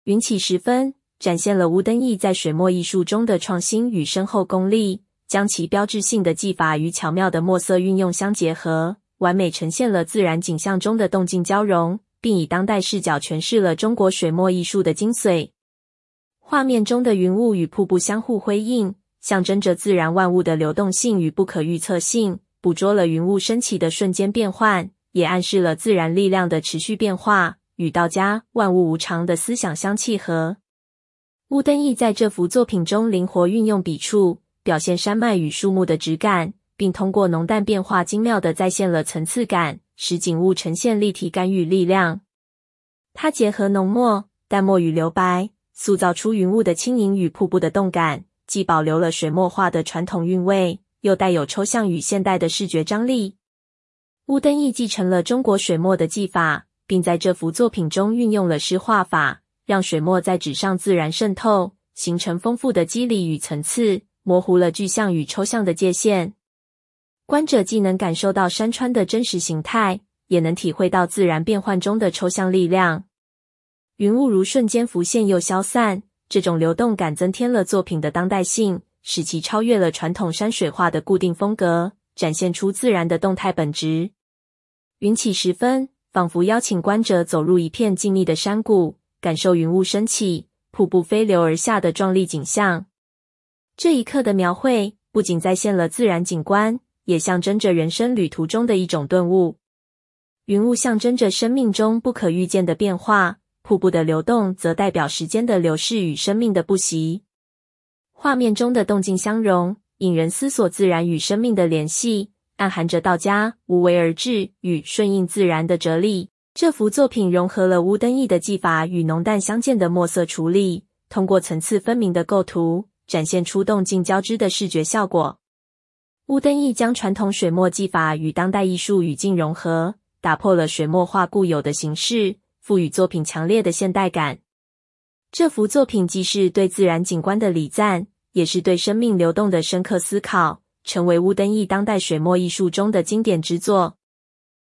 云起时分展现了乌登义在水墨艺术中的创新与深厚功力，将其标志性的技法与巧妙的墨色运用相结合，完美呈现了自然景象中的动静交融，并以当代视角诠释了中国水墨艺术的精髓。画面中的云雾与瀑布相互辉映，象征着自然万物的流动性与不可预测性，捕捉了云雾升起的瞬间变换，也暗示了自然力量的持续变化，与道家万物无常的思想相契合。乌登义在这幅作品中灵活运用笔触，表现山脉与树木的质感，并通过浓淡变化精妙地再现了层次感，使景物呈现立体感与力量。他结合浓墨、淡墨与留白，塑造出云雾的轻盈与瀑布的动感，既保留了水墨画的传统韵味，又带有抽象与现代的视觉张力。乌登义继承了中国水墨的技法，并在这幅作品中运用了湿画法，让水墨在纸上自然渗透，形成丰富的肌理与层次，模糊了具象与抽象的界限。观者既能感受到山川的真实形态，也能体会到自然变幻中的抽象力量。云雾如瞬间浮现又消散，这种流动感增添了作品的当代性，使其超越了传统山水画的固定风格，展现出自然的动态本质。云起时分，仿佛邀请观者走入一片静谧的山谷，感受云雾升起、瀑布飞流而下的壮丽景象。这一刻的描绘，不仅再现了自然景观，也象征着人生旅途中的一种顿悟。云雾象征着生命中不可预见的变化，瀑布的流动则代表时间的流逝与生命的不息。画面中的动静相融，引人思索自然与生命的联系，暗含着道家无为而治与顺应自然的哲理。这幅作品融合了乌登义的技法与浓淡相间的墨色处理，通过层次分明的构图，展现出动静交织的视觉效果。乌登义将传统水墨技法与当代艺术语境融合，打破了水墨画固有的形式，赋予作品强烈的现代感。这幅作品既是对自然景观的礼赞，也是对生命流动的深刻思考，成为乌登义当代水墨艺术中的经典之作。